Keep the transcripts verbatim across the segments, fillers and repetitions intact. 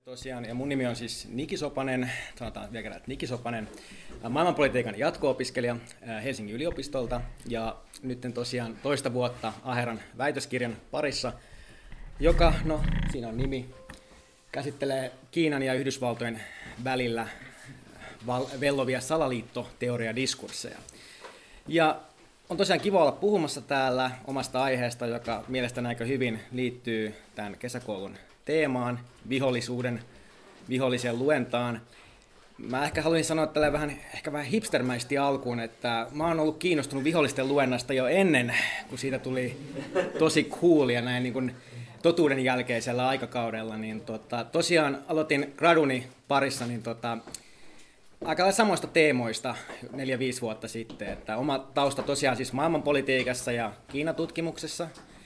Tosiaan, ja mun nimi on siis Niki Sopanen, sanotaan vielä kerran, että Niki Sopanen, maailmanpolitiikan jatko-opiskelija Helsingin yliopistolta, ja nyt tosiaan toista vuotta Aheran väitöskirjan parissa, joka, no siinä on nimi, käsittelee Kiinan ja Yhdysvaltojen välillä vellovia salaliittoteoriadiskursseja. Ja on tosiaan kiva olla puhumassa täällä omasta aiheesta, joka mielestäni aika hyvin liittyy tämän kesäkoulun teemaan, vihollisuuden, vihollisen luentaan. Mä ehkä haluaisin sanoa tällä vähän, ehkä vähän hipstermäisesti alkuun, että mä oon ollut kiinnostunut vihollisten luennasta jo ennen, kun siitä tuli tosi coolia näin niin kuin totuuden jälkeisellä aikakaudella. Niin tota, tosiaan aloitin graduni parissa niin tota, aika lailla samoista teemoista neljä viisi vuotta sitten. Että oma tausta tosiaan siis maailmanpolitiikassa ja Kiinatutkimuksessa.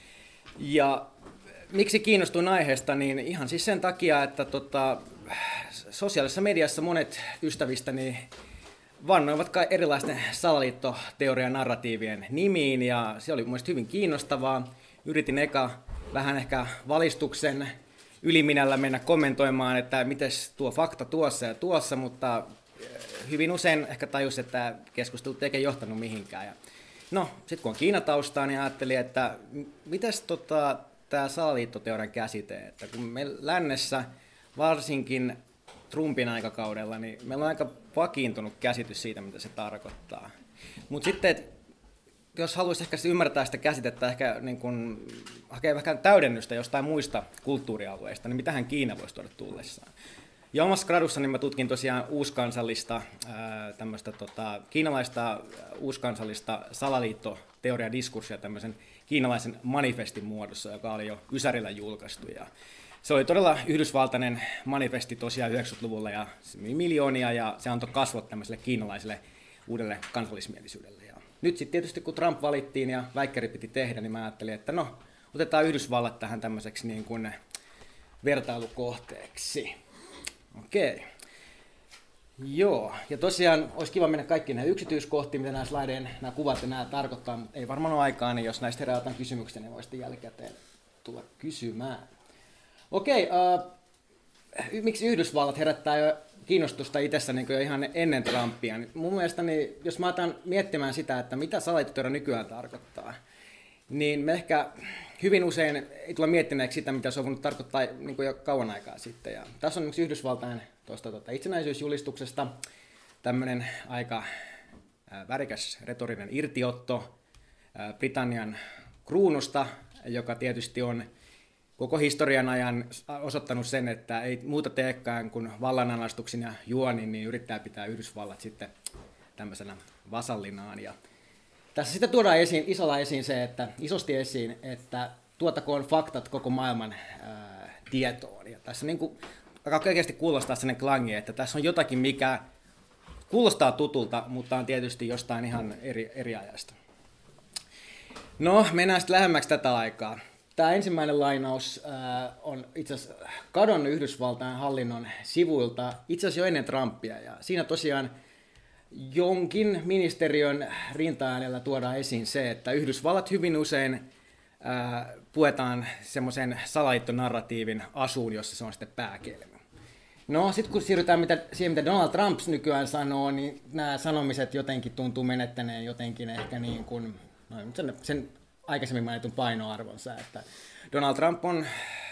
Ja miksi kiinnostuin aiheesta, niin ihan siis sen takia, että tota, sosiaalisessa mediassa monet ystävistäni vannoivat erilaisten salaliittoteorian narratiivien nimiin, ja se oli mun mielestä hyvin kiinnostavaa. Yritin eka vähän ehkä valistuksen yliminällä mennä kommentoimaan, että miten tuo fakta tuossa ja tuossa, mutta hyvin usein ehkä tajus, että keskustelut ei johtanut mihinkään. Ja no, sitten kun on Kiinataustaa, niin ajattelin, että mitäs tota, tämä salaliittoteorian käsite, että kun me lännessä, varsinkin Trumpin aikakaudella, niin meillä on aika vakiintunut käsitys siitä, mitä se tarkoittaa. Mutta sitten, jos haluaisi ehkä ymmärtää sitä käsitettä, ehkä niin kun hakee vähän täydennystä jostain muista kulttuurialueista, niin mitähän Kiina voisi tuoda tullessaan. Ja omassa gradussani mä tutkin tosiaan uuskansallista, tämmöistä tota, kiinalaista uuskansallista salaliittoteoriadiskurssia tämmöisen kiinalaisen manifestin muodossa, joka oli jo Ysärillä julkaistu. Ja se oli todella yhdysvaltainen manifesti tosiaan yhdeksänkymmentäluvulla ja se myi miljoonia ja se antoi kasvot tämmöiselle kiinalaiselle uudelle kansallismielisyydelle. Ja nyt sitten tietysti kun Trump valittiin ja väikkäri piti tehdä, niin mä ajattelin, että no otetaan Yhdysvallat tähän tämmöiseksi niin kuin vertailukohteeksi. Okei. Joo, ja tosiaan olisi kiva mennä kaikkiin näihin yksityiskohtiin, mitä nämä slaideen, nämä kuvat ja nämä tarkoittaa, mutta ei varmaan ole aikaa, niin jos näistä herää jotain kysymyksiä, niin voi sitten jälkikäteen tulla kysymään. Okei, äh, miksi Yhdysvallat herättää jo kiinnostusta itsessä niin jo ihan ennen Trumpia? Mun mielestäni, jos mä otan miettimään sitä, että mitä salaliittoteoria nykyään tarkoittaa, niin me ehkä hyvin usein ei tule miettineeksi sitä, mitä se on voinut tarkoittaa niin jo kauan aikaa sitten. Ja tässä on yksi Yhdysvaltain tuosta tuota, itsenäisyysjulistuksesta tämmöinen aika ää, värikäs retorinen irtiotto ää, Britannian kruunusta, joka tietysti on koko historian ajan osoittanut sen, että ei muuta teekään kuin vallananastuksin ja juonin, niin yrittää pitää Yhdysvallat sitten tämmöisenä vasallinaan. Ja tässä sitten tuodaan esiin, isolla esiin se, että isosti esiin, että tuotakoon faktat koko maailman ää, tietoon. Ja tässä niin kuin, aika oikeasti kuulostaa sellainen klangi, että tässä on jotakin, mikä kuulostaa tutulta, mutta on tietysti jostain ihan eri, eri ajasta. No, mennään sitten lähemmäksi tätä aikaa. Tämä ensimmäinen lainaus ää, on itse asiassa kadonnut Yhdysvaltain hallinnon sivuilta itse asiassa jo ennen Trumpia. Ja siinä tosiaan jonkin ministeriön rinta-äänellä tuodaan esiin se, että Yhdysvallat hyvin usein ää, puetaan semmoisen salaliittonarratiivin asuun, jossa se on sitten pääkelmä. No sitten kun siirrytään mitä, siihen, mitä Donald Trump nykyään sanoo, niin nämä sanomiset jotenkin tuntuu menettäneen jotenkin ehkä niin kuin, no, sen, sen aikaisemmin mainitun painoarvonsa, että Donald Trump on,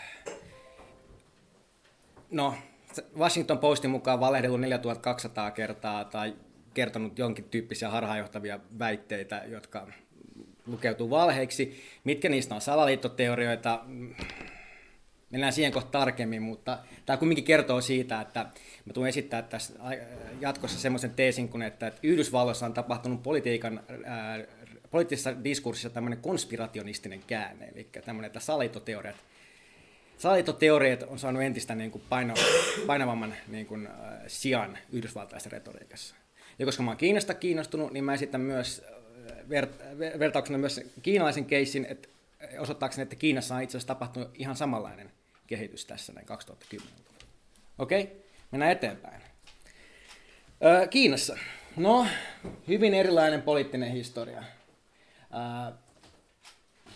no Washington Postin mukaan valehdellut neljätuhattakaksisataa kertaa tai kertonut jonkin tyyppisiä harhaanjohtavia väitteitä, jotka lukeutuu valheiksi. Mitkä niistä on salaliittoteorioita? Mennään siihen kohta tarkemmin, mutta tämä kumminkin kertoo siitä, että mä tulen esittää tässä jatkossa semmoisen teesin, kun että Yhdysvalloissa on tapahtunut politiikan, ää, poliittisessa diskurssissa tämmöinen konspirationistinen käänne, eli tämmöinen, että salaliittoteoriat Salaliittoteoriat on saanut entistä niin kuin paino, painavamman niin kuin, äh, sijan yhdysvaltaisessa retoriikassa. Ja koska mä oon Kiinasta kiinnostunut, niin mä esitän myös ver- ver- vertauksena myös kiinalaisen keissin, että osoittaakseni, että Kiinassa on itse asiassa tapahtunut ihan samanlainen kehitys tässä näin kaksituhattakymmenen. Okei, mennään eteenpäin. Öö, Kiinassa. No, hyvin erilainen poliittinen historia. Öö,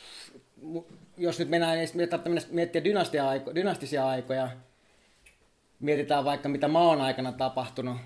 jos nyt mennään miettiä dynastisia aikoja, mietitään vaikka mitä maan aikana tapahtunut,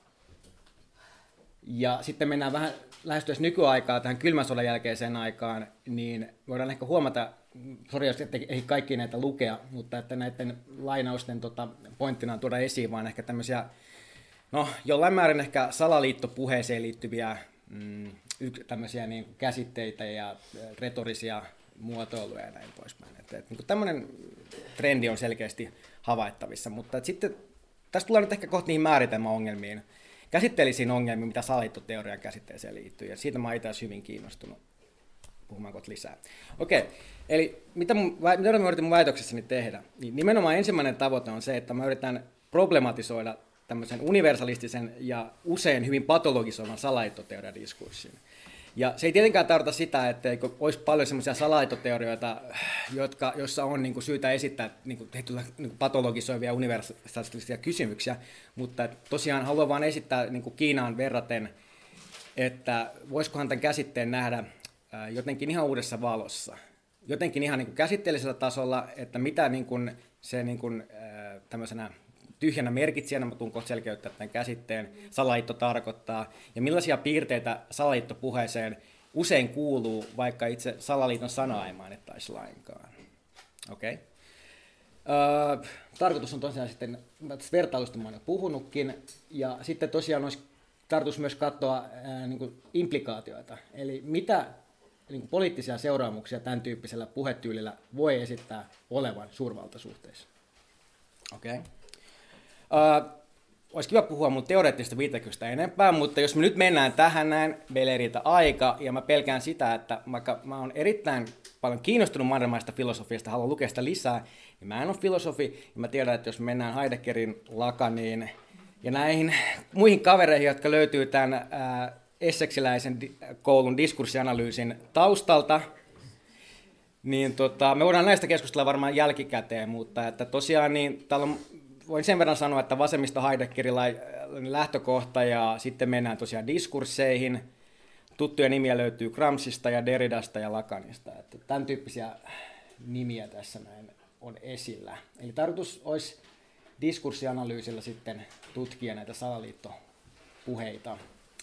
ja sitten mennään vähän lähestyessä nykyaikaa tähän kylmän sodan jälkeiseen aikaan, niin voidaan ehkä huomata, sori jos ette ehdi kaikki näitä lukea, mutta että näiden lainausten tota, pointtina on tuoda esiin vaan ehkä tämmöisiä, no jollain määrin ehkä salaliittopuheeseen liittyviä mm, yks, tämmöisiä niin kuin käsitteitä ja retorisia muotoiluja ja näin poispäin. Että, että, niin tämmöinen trendi on selkeästi havaittavissa, mutta että sitten tässä tullaan nyt ehkä kohta niihin määritelmäongelmiin, käsitteellisiin ongelmiin, mitä salaliittoteorian käsitteeseen liittyy, ja siitä mä oon itse asiassa hyvin kiinnostunut puhumaan kohta lisää. Okei, eli mitä, mun, mitä mä yritin mun väitöksessäni tehdä? Niin nimenomaan ensimmäinen tavoite on se, että mä yritän problematisoida tämmöisen universalistisen ja usein hyvin patologisoivan salaliittoteorian diskurssin. Ja se ei tietenkään tarkoita sitä, että olisi paljon semmoisia salaliittoteorioita, jotka, joissa on niin kuin syytä esittää niin kuin, niin kuin patologisoivia universalistisia kysymyksiä, mutta tosiaan haluan vain esittää niin kuin Kiinaan verraten, että voisikohan tämän käsitteen nähdä jotenkin ihan uudessa valossa. Jotenkin ihan niin kuin käsitteellisellä tasolla, että mitä niin kuin se niin kuin, tämmöisenä tyhjänä merkitsijänä, mä tuun kohta selkeyttää tämän käsitteen, salaliitto tarkoittaa, ja millaisia piirteitä salaliittopuheeseen usein kuuluu, vaikka itse salaliiton sanaa ei mainittaisi lainkaan. Okay. Öö, tarkoitus on tosiaan sitten, vertailusta mä oon jo puhunutkin, ja sitten tosiaan olisi tarkoitus myös katsoa ää, niin kuin implikaatioita, eli mitä niin kuin poliittisia seuraamuksia tämän tyyppisellä puhetyylillä voi esittää olevan suurvaltasuhteissa. Okei. Okay. Uh, olisi kiva puhua mun teoreettisesta viitekehystä enempää, mutta jos me nyt mennään tähän näin, meillä ei riitä aika, ja mä pelkään sitä, että vaikka mä oon erittäin paljon kiinnostunut maailmanmaista filosofiasta, haluan lukea sitä lisää, niin mä en ole filosofi, ja mä tiedän, että jos me mennään Heideggerin Lacaniin ja näihin muihin kavereihin, jotka löytyy tämän äh, esseksiläisen di- koulun diskurssianalyysin taustalta, niin tota, me voidaan näistä keskustella varmaan jälkikäteen, mutta että tosiaan niin täällä on, voin sen verran sanoa, että vasemmisto Heideggerilla lähtökohta ja sitten mennään tosiaan diskursseihin. Tuttuja nimiä löytyy Gramscista ja Derridasta ja Lacanista. Että tämän tyyppisiä nimiä tässä näin on esillä. Eli tarkoitus olisi diskurssianalyysillä sitten tutkia näitä salaliittopuheita.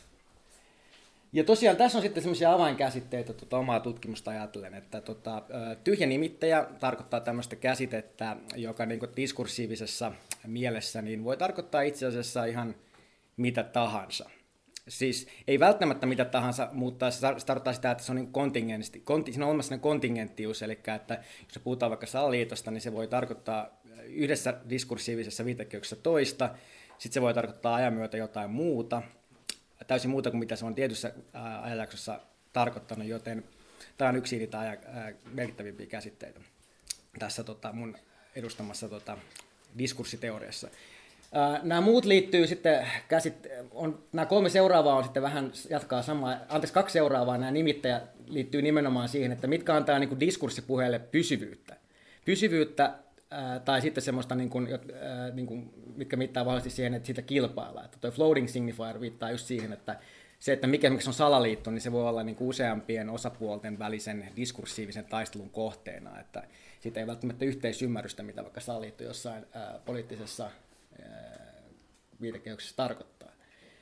Ja tosiaan tässä on sitten semmoisia avainkäsitteitä tuota omaa tutkimusta ajatellen, että tota, tyhjä nimittäjä tarkoittaa tämmöistä käsitettä, joka niin kuin diskursiivisessa mielessä niin voi tarkoittaa itse asiassa ihan mitä tahansa. Siis ei välttämättä mitä tahansa, mutta se tarkoittaa sitä, että se on niin kontingenti, konti, siinä on olemassa sellainen kontingenttius, eli että jos puhutaan vaikka salaliitosta, niin se voi tarkoittaa yhdessä diskursiivisessa viitekehyksessä toista, sitten se voi tarkoittaa ajan myötä jotain muuta, täysin muuta kuin mitä se on tietyssä ajanjaksossa tarkoittanut, joten tämä on yksi niitä ajan, ää, merkittävimpiä käsitteitä tässä tota, mun edustamassa tota, diskurssiteoriassa. Ää, nämä muut liittyy sitten, käsit- on, nämä kolme seuraavaa on sitten vähän jatkaa samaa, anteeksi kaksi seuraavaa, nämä nimittäjät liittyy nimenomaan siihen, että mitkä antaa niin kuin diskurssipuheelle pysyvyyttä. Pysyvyyttä ää, tai sitten semmoista, niin kuin, ää, niin kuin, mitkä mittaa vahvasti siihen, että siitä kilpaillaan. Että toi floating signifier viittaa just siihen, että se, että mikä on salaliitto, niin se voi olla niin kuin useampien osapuolten välisen diskursiivisen taistelun kohteena, että siitä ei välttämättä yhteisymmärrystä, mitä vaikka salaliitto jossain ää, poliittisessa ää, viitekehyksessä tarkoittaa.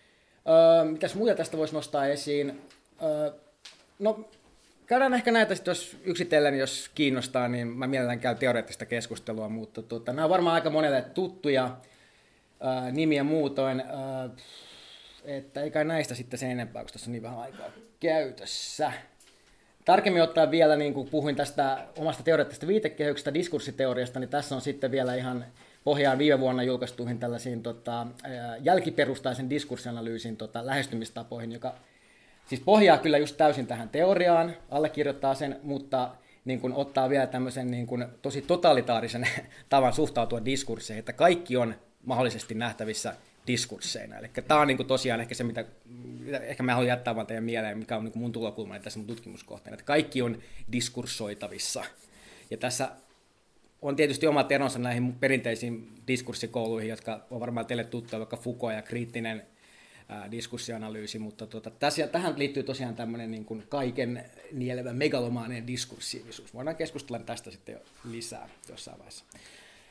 Öö, mitäs muuta tästä voisi nostaa esiin? Öö, no, käydään ehkä näitä sitten, jos yksitellen, jos kiinnostaa, niin mä mielellään käyn teoreettista keskustelua, mutta tuota, nämä on varmaan aika monelle tuttuja ää, nimiä muutoin. Ää, että eikä näistä sitten sen enempää, koska tässä on niin vähän aikaa käytössä. Tarkemmin ottaen vielä, niin kuin puhuin tästä omasta teoreettisesta viitekehyksestä, diskurssiteoriasta, niin tässä on sitten vielä ihan pohjaan viime vuonna julkaistuihin tällaisiin tota, jälkiperustaisen diskurssianalyysin tota, lähestymistapoihin, joka siis pohjaa kyllä just täysin tähän teoriaan, allekirjoittaa sen, mutta niin kuin ottaa vielä tämmöisen niin kuin tosi totalitaarisen tavan suhtautua diskursseihin, että kaikki on mahdollisesti nähtävissä diskursseina. Eli tämä on niin kuin tosiaan ehkä se, mitä, mitä ehkä mä haluan jättää vaan teidän mieleen, mikä on niin kuin mun tulokulmani tässä mun tutkimuskohteena, että kaikki on diskurssoitavissa. Ja tässä on tietysti omat eronsa näihin perinteisiin diskurssikouluihin, jotka on varmaan teille tuttuja, vaikka Foucault ja kriittinen ää, diskurssianalyysi, mutta tuota, tässä, tähän liittyy tosiaan tämmöinen niin kuin kaiken nielevä megalomaaninen diskursiivisuus. Voidaan keskustella tästä sitten jo lisää jossain vaiheessa.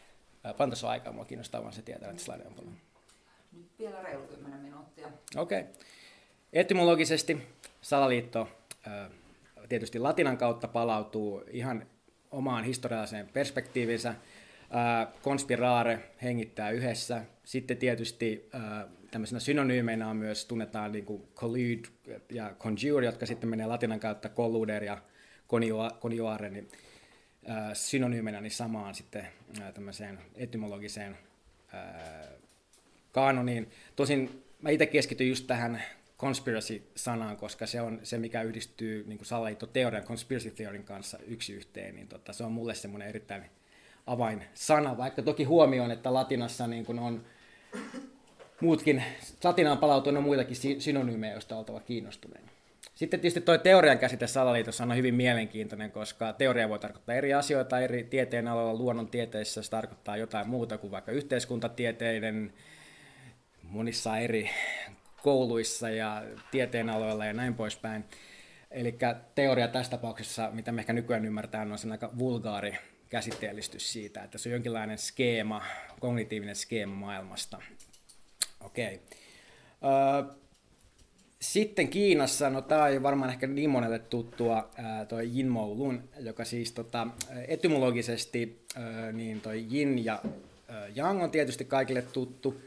fantasoaikaa, mua kiinnostaa vaan se tietää, että slaide on paljon. Nyt vielä reilu kymmenen minuuttia. Okei. Okay. Etymologisesti salaliitto tietysti latinan kautta palautuu ihan omaan historialliseen perspektiivinsä. Conspirare, hengittää yhdessä. Sitten tietysti tämmöisenä synonyymeinä on myös tunnetaan niin kuin collude ja conjure, jotka sitten menee latinan kautta colluder ja coniuare, niin synonyymeinä niin samaan sitten tämmöiseen etymologiseen kaanoniin. Tosin mä itse keskityn just tähän conspiracy-sanaan, koska se on se, mikä yhdistyy niin kuin salaliittoteorian conspiracy theoryn kanssa yksi yhteen, niin tota, se on mulle semmoinen erittäin avainsana, vaikka toki huomioon, että latinassa niin kuin on muutkin, latinaan palautunut muitakin synonyymejä, joista on oltava kiinnostuneena. Sitten tietysti tuo teorian käsite salaliitossa on hyvin mielenkiintoinen, koska teoria voi tarkoittaa eri asioita eri tieteen aloilla. Luonnontieteissä se tarkoittaa jotain muuta kuin vaikka yhteiskuntatieteiden monissa eri kouluissa ja tieteenaloilla ja näin poispäin. Eli teoria tässä tapauksessa, mitä me ehkä nykyään ymmärtää, on sen aika vulgaari käsitteellistys siitä, että se on jonkinlainen skeema, kognitiivinen skeema maailmasta. Okei. Okay. Sitten Kiinassa, no tämä on varmaan ehkä niin monelle tuttua, toi Yin-Mo Lun, joka siis tota, etymologisesti niin toi Yin ja Yang on tietysti kaikille tuttu.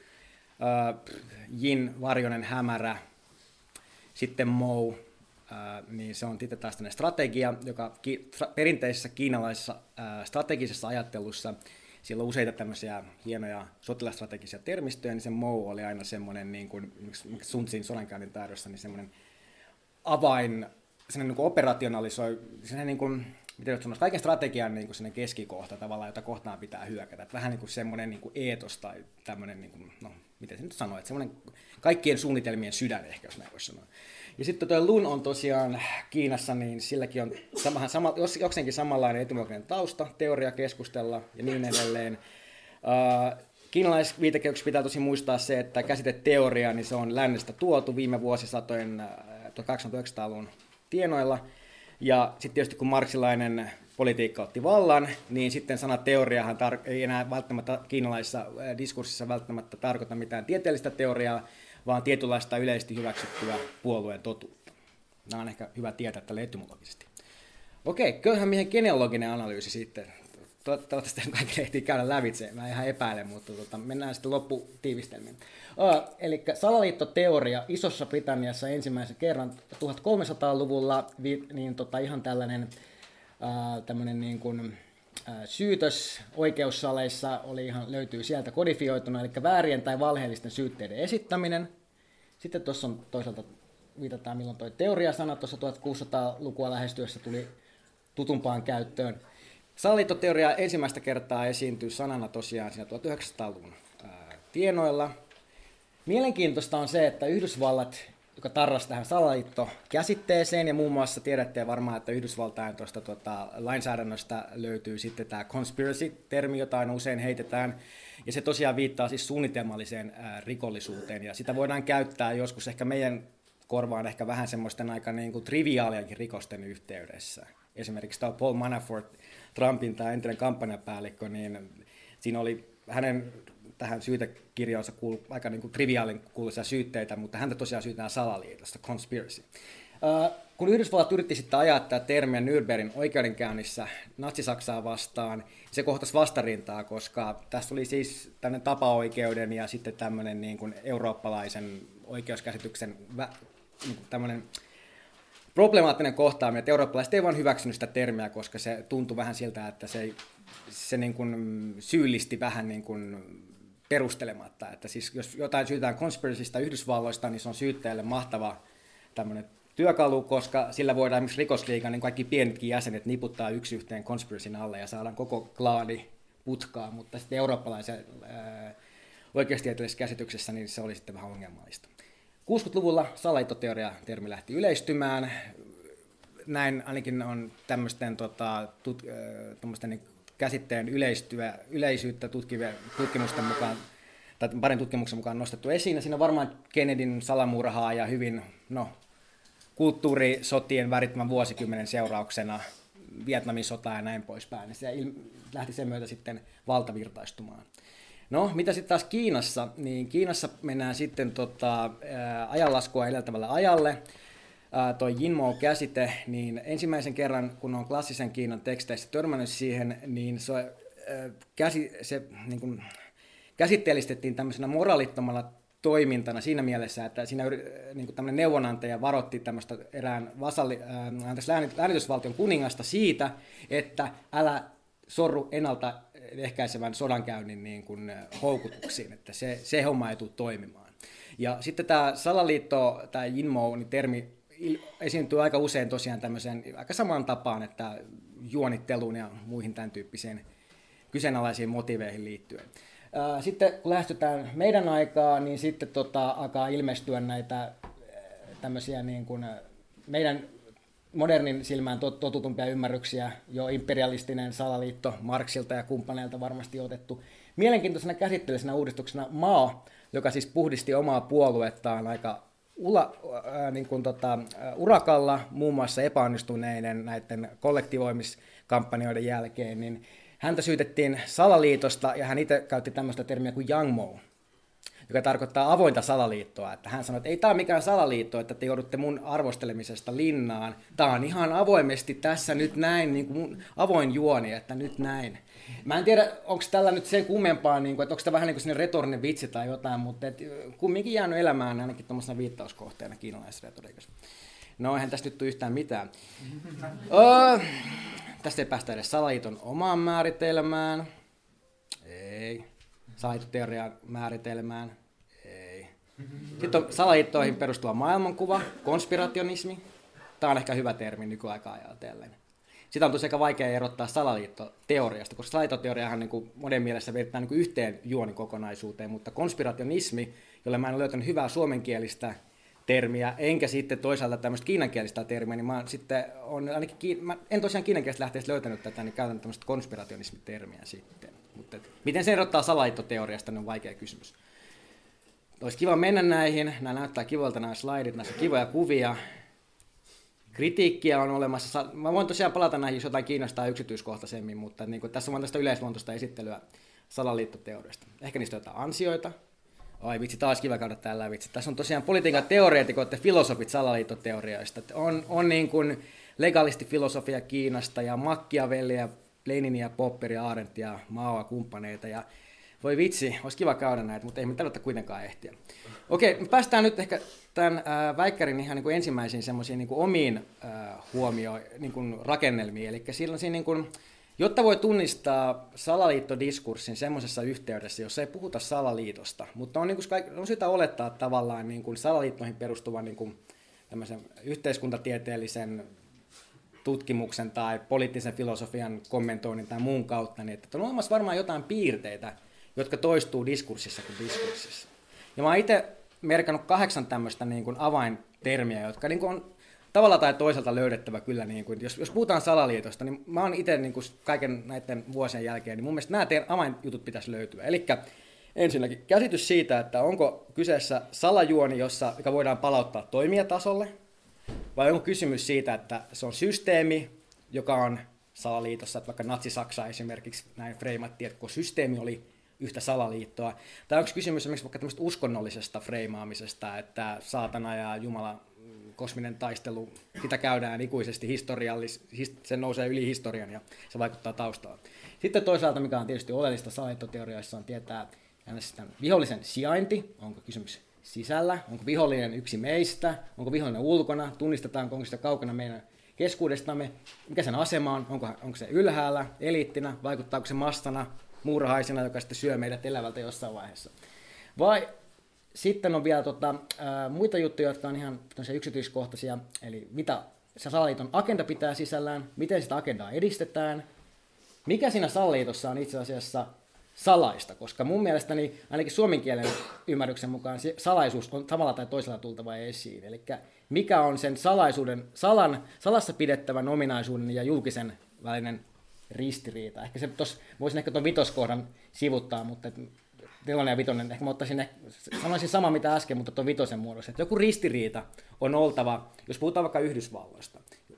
Yin, varjoinen hämärä, sitten Mo, niin se on sitten taas tämmöinen strategia, joka perinteisessä kiinalaisessa strategisessa ajattelussa, siellä on useita tämmöisiä hienoja sotilastrategisia termistöjä, niin se Mo oli aina semmoinen, niin kuin Sun Tsin sodankäynnin taidossa, niin semmoinen avain, semmoinen niin kuin operationalisoi, semmoinen niin kuin, miten sanoisi, kaiken strategian niin kuin keskikohta tavallaan, jota kohtaan pitää hyökätä. Että vähän niin kuin semmoinen niin kuin eetos tai tämmöinen, niin kuin, no miten se nyt sanoo, että semmoinen kaikkien suunnitelmien sydän ehkä, jos näin voisi sanoa. Ja sitten tuo Lun on tosiaan Kiinassa, niin silläkin on samahan, sama, jokseenkin samanlainen etymologinen tausta, teoria keskustella ja niin edelleen. Uh, Kiinalaisviitekehyksestä pitää tosi muistaa se, että käsite teoria, niin se on lännestä tuotu viime vuosisatojen tuhatkahdeksansataayhdeksänkymmentäluvun tienoilla. Ja sitten tietysti kun marksilainen politiikka otti vallan, niin sitten sana teoriahan tar- ei enää välttämättä kiinalaisessa diskurssissa välttämättä tarkoita mitään tieteellistä teoriaa, vaan tietynlaista yleisesti hyväksyttyä puolueen totuutta. Nämä on ehkä hyvä tietää tälle etymologisesti. Okei, köyhän miehen genealoginen analyysi sitten. Toivottavasti kaikille ehtii käydä lävitse, mä ihan epäilen, mutta tota, mennään sitten lopputiivistelmiin. Uh, eli salaliittoteoria Isossa Britanniassa ensimmäisen kerran tuhatkolmesataaluvulla, niin tota, ihan tällainen uh, tämmöinen niin kuin, uh, syytös oikeussaleissa oli ihan, löytyy sieltä kodifioituna, eli väärien tai valheellisten syytteiden esittäminen. Sitten tuossa on toisaalta viitataan, milloin tuo teoriasana tuossa tuhatkuusisataalukua lähestyessä tuli tutumpaan käyttöön. Salaliittoteoria ensimmäistä kertaa esiintyy sanana tosiaan siinä tuhatyhdeksänsataaluvun ää, tienoilla. Mielenkiintoista on se, että Yhdysvallat, joka tarrasi tähän salaliittokäsitteeseen, ja muun muassa tiedätte varmaan, että Yhdysvaltain tuosta tuota, lainsäädännöstä löytyy sitten tämä conspiracy-termi, jota aina usein heitetään, ja se tosiaan viittaa siis suunnitelmalliseen ää, rikollisuuteen, ja sitä voidaan käyttää joskus ehkä meidän korvaan ehkä vähän semmoisten aika niin kuin triviaaliankin rikosten yhteydessä. Esimerkiksi tämä Paul Manafort, Trumpin tämä entinen kampanjapäällikkö, niin siinä oli hänen tähän syytekirjaansa kuulu aika niin kuin triviaalin kuuluisia syytteitä, mutta häntä tosiaan syytetään salaliitosta, conspiracy. Uh, kun Yhdysvallat yritti sitten ajaa tätä termiä Nürnbergin oikeudenkäynnissä Natsi-Saksaa vastaan, se kohtasi vastarintaa, koska tässä oli siis tämmöinen tapaoikeuden ja sitten tämmöinen niin kuin eurooppalaisen oikeuskäsityksen vä, niin kuin tämmöinen problemaattinen kohtaaminen, että eurooppalaiset ei vaan hyväksynyt sitä termiä, koska se tuntui vähän siltä, että se, se niin kuin syyllisti vähän niin kuin perustelematta. Että siis jos jotain syytetään conspiracysta Yhdysvalloista, niin se on syyttäjälle mahtava tämmöinen työkalu, koska sillä voidaan esimerkiksi rikosliigan niin kaikki pienetkin jäsenet niputtaa yksi yhteen conspiracyn alle ja saadaan koko klaani putkaa, mutta sitten eurooppalaisen ää, oikeustieteellisessä käsityksessä niin se oli sitten vähän ongelmallista. kuusikymmentäluvulla salaliittoteoria-termi lähti yleistymään. Näin ainakin on tämmöisten tota, tut, äh, niin käsitteen yleistyä, yleisyyttä tutkivien tutkimusten mukaan, tai parin tutkimuksen mukaan nostettu esiin. Ja siinä on varmaan Kennedyn salamurhaa ja hyvin no, kulttuurisotien värittämän vuosikymmenen seurauksena Vietnamin sotaa ja näin poispäin, niin se lähti sen myötä sitten valtavirtaistumaan. No, mitä sitten taas Kiinassa, niin Kiinassa mennään sitten tota, ää, ajanlaskua edeltävälle ajalle. Ää, toi Jinmo-käsite, niin ensimmäisen kerran, kun on klassisen Kiinan teksteissä törmännyt siihen, niin se, ää, käsi, se niin kuin, käsitteellistettiin tämmöisenä moraalittomalla toimintana siinä mielessä, että siinä niin kuin tämmöinen neuvonantaja varoitti tämmöistä erään vasalli, ää, läänitysvaltion kuningasta siitä, että älä sorru ennalta ehkäisevän sodankäynnin niin kuin houkutuksiin, että se, se homma ei tule toimimaan. Ja sitten tämä salaliitto, tämä Jinmo, niin termi esiintyy aika usein tosiaan tämmöiseen aika samaan tapaan, että juonitteluun ja muihin tämän tyyppiseen kyseenalaisiin motiveihin liittyen. Sitten kun lähestytään meidän aikaa, niin sitten tota, alkaa ilmestyä näitä tämmöisiä niin kuin meidän modernin silmään totutumpia ymmärryksiä, jo imperialistinen salaliitto Marxilta ja kumppaneilta varmasti otettu. Mielenkiintoisena käsitteellisenä uudistuksena Mao, joka siis puhdisti omaa puoluettaan aika ula, äh, niin kuin tota, urakalla, muun muassa epäonnistuneiden näiden kollektivoimiskampanjoiden jälkeen, niin häntä syytettiin salaliitosta ja hän itse käytti tämmöistä termiä kuin Yangmo, joka tarkoittaa avointa salaliittoa. Että hän sanoi, että ei tämä ole mikään salaliitto, että te joudutte mun arvostelemisesta linnaan. Tämä on ihan avoimesti tässä nyt näin, niin kuin mun avoin juoni, että nyt näin. Mä en tiedä, onko tällä nyt sen kummempaa, niin kuin, että onko tämä vähän niin kuin retorinen vitsi tai jotain, mutta et, kumminkin jäänyt elämään ainakin tuommoisena viittauskohteena kiinalaisessa retoriikassa. No eihän tästä nyt tule yhtään mitään. öö, tästä ei päästä edes salaliiton omaan määritelmään. Ei. Salaliittoteorian määritelmään. Ei. Sitten on salaliittoihin perustuva maailmankuva, konspirationismi. Tämä on ehkä hyvä termi nykyaikaa ajatellen. Sitä on tosi aika vaikea erottaa salaliittoteoriasta, koska salaliittoteoriahan niin monen mielessä vedetään niin yhteen juonikokonaisuuteen, mutta konspirationismi, jolle mä en ole löytänyt hyvää suomenkielistä termiä, enkä sitten toisaalta tämmöistä kiinankielistä termiä, niin mä, sitten on ainakin, kiin... mä en tosiaan kiinankielistä lähteessä löytänyt tätä, niin käytän tämmöistä konspirationismitermiä sitten. Mutta et, miten se erottaa salaliittoteoriasta, niin on vaikea kysymys. Olisi kiva mennä näihin, nämä näyttää kivoilta nämä slaidit, näissä on kivoja kuvia. Kritiikkiä on olemassa, mä voin tosiaan palata näihin, jos jotain kiinnostaa yksityiskohtaisemmin, mutta niin kuin, tässä on tästä yleisluontoista esittelyä salaliittoteoriasta. Ehkä niistä on jotain ansioita. Ai vitsi, taas kiva käydä täällä vitsi. Tässä on tosiaan politiikan teoreetikot ja filosofit salaliittoteorioista. On, on niin kuin legalistifilosofia Kiinasta ja Machiavellia, Leninia, Popperia, Arendtia, Maoa, kumppaneita. Ja voi vitsi, olisi kiva käydä näitä, mutta ei me tällä kuitenkaan ehtiä. Okei, me päästään nyt ehkä tämän äh, väikkärin ihan niin kuin ensimmäisiin semmoisiin niin kuin omiin äh, huomioon, niin kuin rakennelmiin. Eli silloin niin kuin, jotta voi tunnistaa salaliittodiskurssin semmoisessa yhteydessä, jossa ei puhuta salaliitosta, mutta on, niin kuin, on syytä olettaa tavallaan niin kuin salaliittoihin perustuvan niin kuin tämmöisen yhteiskuntatieteellisen tutkimuksen tai poliittisen filosofian kommentoinnin tai muun kautta, niin että on olemassa varmaan jotain piirteitä, jotka toistuu diskurssissa kuin diskurssissa. Ja mä oon itse merkannut kahdeksan tämmöistä niin kuin avaintermiä, jotka niin kuin on tavalla tai toiselta löydettävä kyllä. Niin kuin, jos, jos puhutaan salaliitosta, niin mä oon itse niin kuin kaiken näiden vuosien jälkeen, niin mun mielestä nämä teidän avainjutut pitäisi löytyä. Eli ensinnäkin käsitys siitä, että onko kyseessä salajuoni, jossa, joka voidaan palauttaa toimijatasolle, vai onko kysymys siitä, että se on systeemi, joka on salaliitossa, että vaikka Natsi-Saksa esimerkiksi näin freimattiin, että kun systeemi oli yhtä salaliittoa. Tai onko kysymys esimerkiksi vaikka tämmöistä uskonnollisesta freimaamisesta, että saatana ja Jumala, kosminen taistelu, sitä käydään ikuisesti historiallis, se nousee yli historian ja se vaikuttaa taustaan. Sitten toisaalta, mikä on tietysti oleellista salaliittoteoriassa, on tietää vihollisen sijainti, onko kysymys sisällä, onko vihollinen yksi meistä, onko vihollinen ulkona, tunnistetaanko, onko sitä kaukana meidän keskuudestamme, mikä sen asema on, onko, onko se ylhäällä, eliittinä, vaikuttaako se massana, muurahaisena, joka sitten syö meidät elävältä jossain vaiheessa. Vai sitten on vielä tota, ää, muita juttuja, jotka on ihan yksityiskohtaisia, eli mitä se salaliiton agenda pitää sisällään, miten sitä agendaa edistetään, mikä siinä salaliitossa on itse asiassa salaista, koska mun mielestäni ainakin suomen kielen ymmärryksen mukaan se salaisuus on samalla tai toisella tultava esiin. Eli mikä on sen salaisuuden, salan, salassa pidettävän ominaisuuden ja julkisen välinen ristiriita. Ehkä se tos, voisin ehkä tuon vitoskohdan sivuttaa, mutta nelonen ja vitonen, ehkä mä ottaisin, sanoisin sama mitä äsken, mutta tuon vitosen muodossa. Että joku ristiriita on oltava, jos puhutaan vaikka Yhdysvalloista.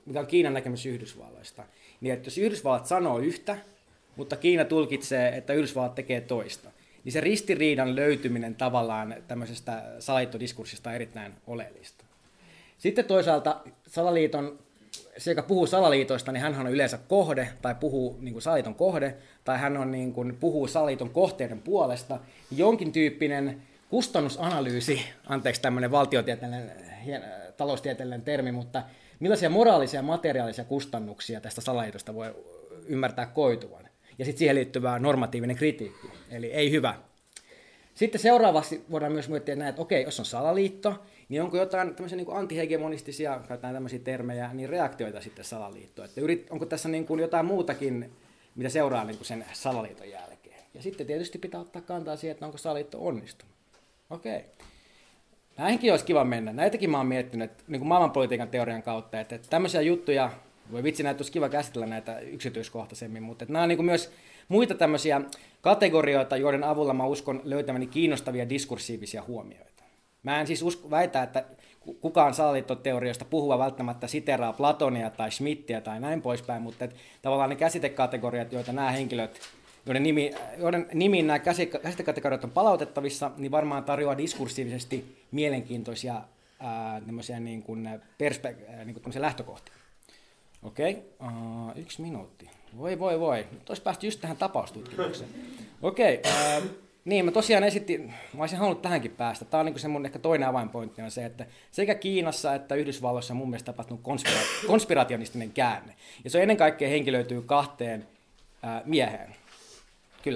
mikä on Kiinan näkemys Yhdysvalloista. Niin että jos Yhdysvallat sanoo yhtä, mutta Kiina tulkitsee, että Yhdysvallat tekee toista, niin se ristiriidan löytyminen tavallaan tämmöisestä salaliittodiskurssista on erittäin oleellista. Sitten toisaalta salaliiton, se joka puhuu salaliitoista, niin hän on yleensä kohde, tai puhuu niin kuin salaliiton kohde, tai hän on, niin kuin, puhuu salaliiton kohteiden puolesta. Jonkin tyyppinen kustannusanalyysi, anteeksi tämmöinen valtiotieteellinen, taloustieteellinen termi, mutta millaisia moraalisia ja materiaalisia kustannuksia tästä salaliitosta voi ymmärtää koituvan. Ja sitten siihen liittyvä normatiivinen kritiikki, eli ei hyvä. Sitten seuraavaksi voidaan myös miettiä näin, että okei, jos on salaliitto, niin onko jotain tämmöisiä niin kuin antihegemonistisia, käytetään tämmöisiä termejä, niin reaktioita sitten salaliittoon. Että yrit, onko tässä niin kuin jotain muutakin, mitä seuraa niin kuin sen salaliiton jälkeen. Ja sitten tietysti pitää ottaa kantaa siihen, että onko salaliitto onnistunut. Okei. Näihinkin olisi kiva mennä. Näitäkin mä oon miettinyt niin kuin maailmanpolitiikan teorian kautta, että tämmöisiä juttuja, voi vitsi, näitä olisi kiva käsitellä näitä yksityiskohtaisemmin, mutta nämä on niin kuin myös muita tämmöisiä kategorioita, joiden avulla mä uskon löytäväni kiinnostavia diskursiivisia huomioita. Mä en siis usko, väitä, että kukaan salaliittoteorioista puhuva välttämättä siteraa Platonia tai Schmittiä tai näin poispäin, mutta että tavallaan ne käsitekategoriat, joita nämä henkilöt, joiden, nimi, joiden nimiin nämä käsitekategoriat on palautettavissa, niin varmaan tarjoaa diskursiivisesti mielenkiintoisia ää, niin kuin perspe- niin kuin lähtökohtia. Okei, okay. uh, yksi minuutti. Voi, voi, voi. Nyt olisi päästy just tähän tapaustutkimukseen. Okei, okay. uh, niin mä tosiaan esittin, mä olisin halunnut tähänkin päästä. Tämä on niin se mun ehkä toinen avainpointti on se, että sekä Kiinassa että Yhdysvalloissa on mun mielestä tapahtunut konspira- konspirationistinen käänne. Ja se on ennen kaikkea henkilöityy kahteen uh, mieheen. Kyllä.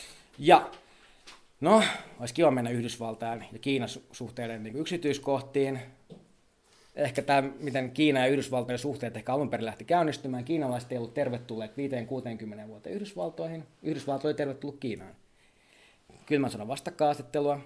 Ja no, olisi kiva mennä Yhdysvaltain ja Kiinan suhteiden niin yksityiskohtiin. Ehkä tämä, miten Kiina ja Yhdysvaltojen suhteet ehkä alun perin lähti käynnistymään. Kiinalaiset ei ollut tervetulleet viiteen kuuteenkymmeneen vuoteen Yhdysvaltoihin. Yhdysvalto oli tervetullut Kiinaan. Kylmän sodan vastakkainasettelua.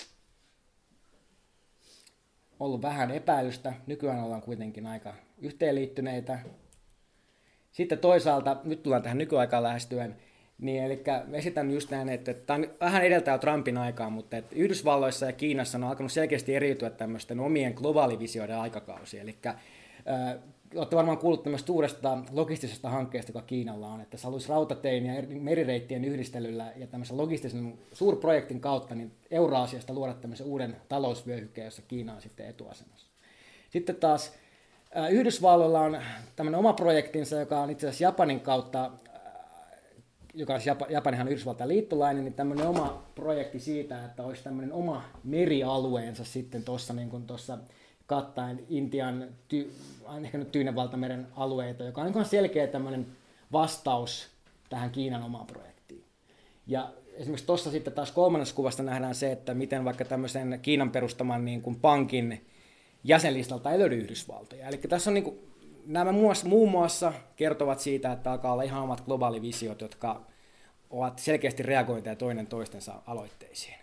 Ollut vähän epäilystä. Nykyään ollaan kuitenkin aika yhteenliittyneitä. Sitten toisaalta, nyt tullaan tähän nykyaikaan lähestyen, niin eli esitän just näin, että tämä on vähän edeltää Trumpin aikaa, mutta että Yhdysvalloissa ja Kiinassa on alkanut selkeästi eriytyä tämmöisten omien globaalivisioiden aikakausia. Eli äh, olette varmaan kuullut tämmöistä suuresta logistisesta hankkeesta, joka Kiinalla on, että se haluaisi rautatein ja merireittien yhdistelyllä ja tämmöisen logistisen suurprojektin kautta niin Euraasiasta luoda tämmöisen uuden talousvyöhykkeen, jossa Kiina on sitten etuasemassa. Sitten taas äh, Yhdysvalloilla on tämmöinen oma projektinsa, joka on itse asiassa Japanin kautta, joka on Japanihan Yhdysvaltain liittolainen, niin tämmöinen oma projekti siitä, että olisi tämmöinen oma merialueensa sitten tuossa niin kuin tuossa kattaen Intian, ty, ehkä nyt Tyynenvaltameren alueita, joka on niin selkeä tämmöinen vastaus tähän Kiinan omaan projektiin. Ja esimerkiksi tuossa sitten taas kolmannessa kuvasta nähdään se, että miten vaikka tämmöisen Kiinan perustaman niin kuin pankin jäsenlistalta ei löydy Yhdysvaltoja. Eli tässä on niin kuin nämä muun muassa kertovat siitä, että alkaa olla ihan omat globaalivisiot, jotka ovat selkeästi reagointeja toinen toistensa aloitteisiin.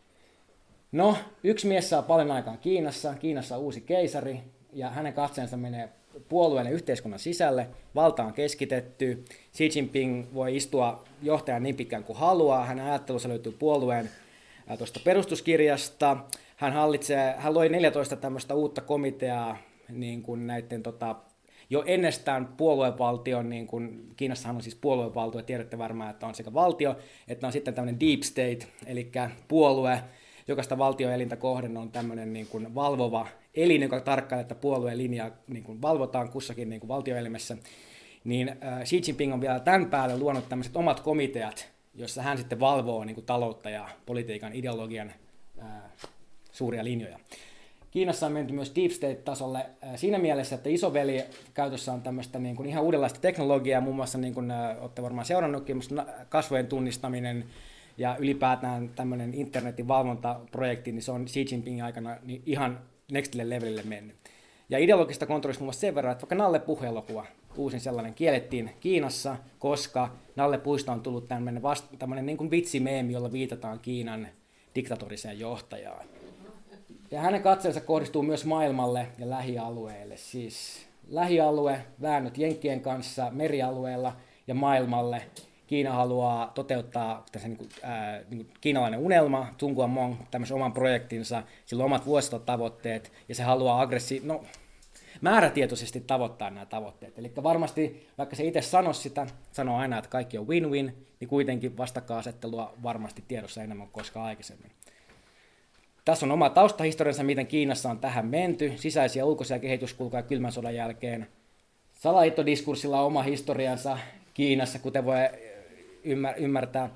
No, yksi mies saa paljon aikaan Kiinassa. Kiinassa on uusi keisari, ja hänen katseensa menee puolueen ja yhteiskunnan sisälle. Valta on keskitetty. Xi Jinping voi istua johtajan niin pitkään kuin haluaa. Hänen ajattelussa löytyy puolueen tuosta perustuskirjasta. Hän, hallitsee, hän loi neljätoista tämmöistä uutta komiteaa niin kuin näiden tota, jo ennestään puoluevaltion, niin kuin Kiinassahan on siis puoluevaltio, tiedätte varmaan, että on sekä valtio, että on sitten tämmöinen deep state, eli puolue, jokaista valtioelintä kohden on tämmöinen niin kuin valvova elin, joka tarkkailee, että puolueen linjaa niin kuin valvotaan kussakin niin kuin valtioelimessä. Niin äh, Xi Jinping on vielä tämän päälle luonut tämmöiset omat komiteat, joissa hän sitten valvoo niin kuin taloutta ja politiikan ideologian äh, suuria linjoja. Kiinassa on menty myös deep state-tasolle siinä mielessä, että isoveli käytössä on tämmöistä niin kuin ihan uudenlaista teknologiaa, muun muassa niin kuin olette varmaan seurannutkin, kasvojen tunnistaminen ja ylipäätään tämmöinen internetin valvontaprojekti, niin se on Xi Jinpingin aikana niin ihan nextille levelille mennyt. Ja ideologista kontrollista muun muassa sen verran, että vaikka Nalle Puh-elokuva, uusin sellainen, kiellettiin Kiinassa, koska Nalle Puhista on tullut tämmöinen, vasta, tämmöinen niin kuin vitsimeemi, jolla viitataan Kiinan diktatoriseen johtajaan. Ja hänen katseensa kohdistuu myös maailmalle ja lähialueille, siis lähialue, väännöt Jenkkien kanssa merialueella ja maailmalle. Kiina haluaa toteuttaa tässä niin kuin, ää, niin kuin kiinalainen unelma, Zhongguo tämmöisen oman projektinsa, sillä on omat vuositotavoitteet ja se haluaa aggressi- no, määrätietoisesti tavoittaa nämä tavoitteet. Eli varmasti, vaikka se itse sano sitä, sanoo aina, että kaikki on win-win, niin kuitenkin vastakkainasettelua varmasti tiedossa enemmän kuin koskaan aikaisemmin. Tässä on oma taustahistoriansa, miten Kiinassa on tähän menty, sisäisiä ja ulkoisia kehityskulkuja kylmän sodan jälkeen. Salaliittodiskurssilla on oma historiansa Kiinassa, kuten voi ymmärtää.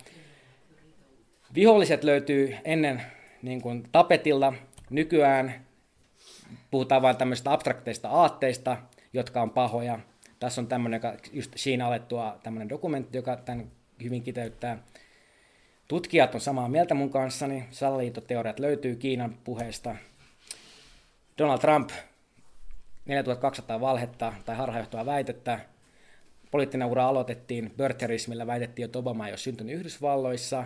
Viholliset löytyy ennen niin kuin tapetilla. Nykyään puhutaan vain tämmöistä abstrakteista aatteista, jotka on pahoja. Tässä on tämmöinen, joka just siinä alettua tämmöinen dokumentti, joka tämän hyvin kiteyttää. Tutkijat on samaa mieltä mun kanssani. Salaliittoteoriat löytyy Kiinan puheesta. Donald Trump, neljätuhattakaksisataa valhetta tai harhaanjohtavaa väitettä. Poliittinen ura aloitettiin birtherismillä, väitettiin, että Obama ei ole syntynyt Yhdysvalloissa.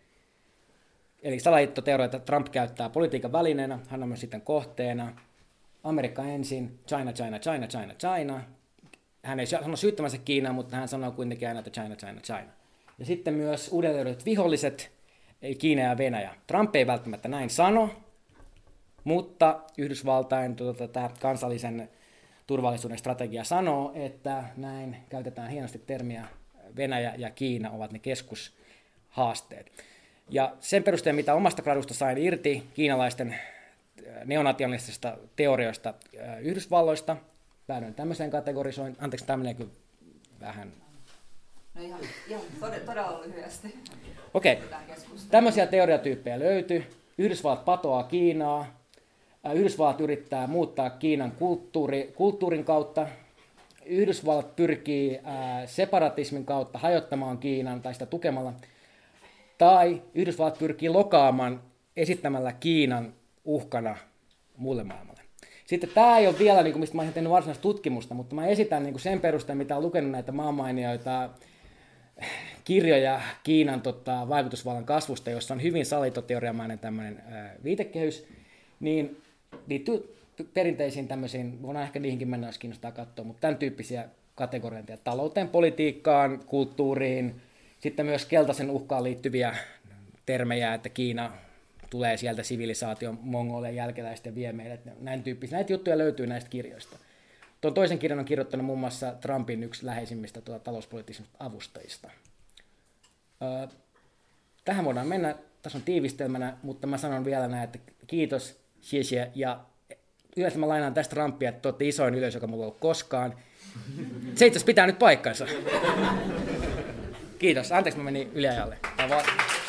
Eli salaliittoteorioita Trump käyttää politiikan välineenä, hän on myös sitten kohteena. Amerikka ensin, China, China, China, China, China. Hän ei sano syyttämänsä Kiinaa, mutta hän sanoo kuitenkin aina, että China, China, China. Ja sitten myös uudelleen viholliset, eli Kiina ja Venäjä. Trump ei välttämättä näin sano, mutta Yhdysvaltain tuota, tämä kansallisen turvallisuuden strategia sanoo, että näin käytetään hienosti termiä Venäjä ja Kiina ovat ne keskushaasteet. Ja sen perusteella, mitä omasta gradusta sain irti kiinalaisten neonationalistisista teorioista Yhdysvalloista, päädyin tämmöiseen kategorisoin, anteeksi tämmöinen vähän... No ihan, ihan todella lyhyesti. Okei, okay. Tämmöisiä teoriatyyppejä löytyy. Yhdysvallat patoaa Kiinaa. Yhdysvallat yrittää muuttaa Kiinan kulttuuri, kulttuurin kautta. Yhdysvallat pyrkii ää, separatismin kautta hajottamaan Kiinan tai sitä tukemalla. Tai Yhdysvallat pyrkii lokaamaan esittämällä Kiinan uhkana muulle maailmalle. Sitten tämä ei ole vielä, niin kuin, mistä mä olen tehnyt varsinaista tutkimusta, mutta mä esitän niin kuin sen perusteella, mitä olen lukenut näitä maanmainioita kirjoja Kiinan tota, vaikutusvallan kasvusta, jossa on hyvin salaliittoteoriamainen tämmöinen ää, viitekehys, niin liittyy perinteisiin tämmöisiin, voidaan ehkä niihinkin mennä, jos kiinnostaa katsoa, mutta tämän tyyppisiä kategorioita talouteen, politiikkaan, kulttuuriin, sitten myös keltaisen uhkaan liittyviä termejä, että Kiina tulee sieltä sivilisaation mongolien jälkeläisten vie meidät, näin tyyppisiä. Näitä juttuja löytyy näistä kirjoista. Tuon toisen kirjan on kirjoittanut muun muassa Trumpin yksi läheisimmistä tuota, talouspoliittisista avustajista. Öö, tähän voidaan mennä, tässä on tiivistelmänä, mutta mä sanon vielä näin, että kiitos, xie, ja yleensä mä lainaan tästä Trumpia, että te olette isoin yleisö, joka mulla on ollut koskaan. Se itse asiassa pitää nyt paikkansa. Kiitos, anteeksi mä menin yliajalle.